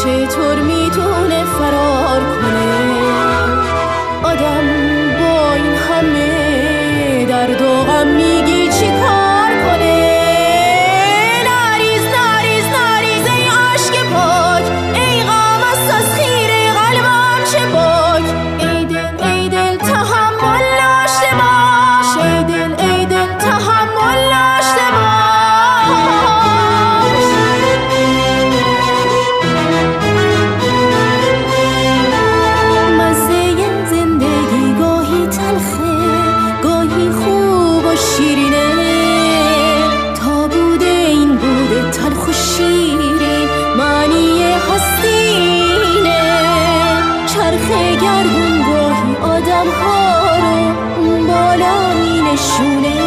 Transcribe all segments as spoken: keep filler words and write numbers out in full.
چطور میتونه فرار کنه؟ آدم با این همه درد و غم میگی چی کار کنه؟ نریز نریز نریز ای عشق پاک، ای غم از تسخیر قلبم چه باک. ای دل ای دل تحمل داشته باش، ای دل ای دل تحمل داشته باش. مزه این زندگی گاهی تلخه گاهی خوب و شیرینه، تا بوده این بوده تلخ و شیرین معنی هستینه. چرخه گردون گاهی آدم ها رو اون بالا می نشونه،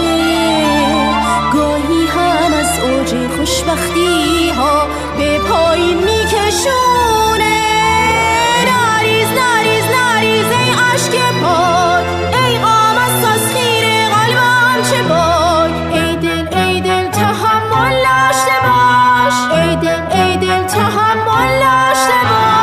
گاهی هم از اوج خوشبختی ها به پایین می کشونه. نریز نریز نریز ای عشق پاک، ای غم از تسخیر قلبم چه باک. ای دل ای دل تحمل داشته باش، ای دل ای دل تحمل داشته باش.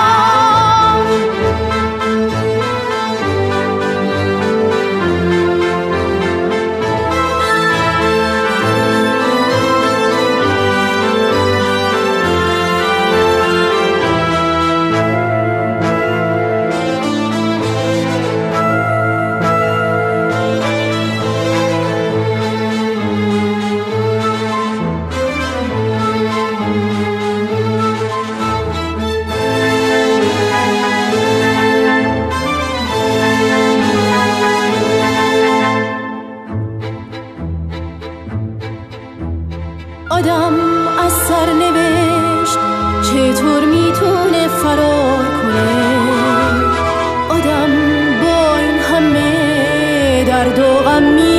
آدم از سرنوشت چطور میتونه فرار کنه؟ آدم با این همه درد و غم